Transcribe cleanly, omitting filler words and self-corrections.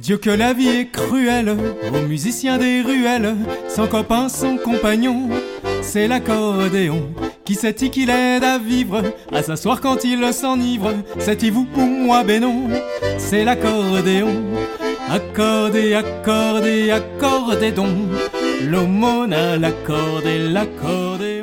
Dieu que la vie est cruelle, aux musiciens des ruelles, son copain, son compagnon, c'est l'accordéon. Qui sait-il qu'il aide à vivre, à s'asseoir quand il s'enivre? C'est-il-vous ou moi? Ben non, c'est l'accordéon. Accordé, accordé, accordé donc, l'aumône à l'accordé, l'accordé.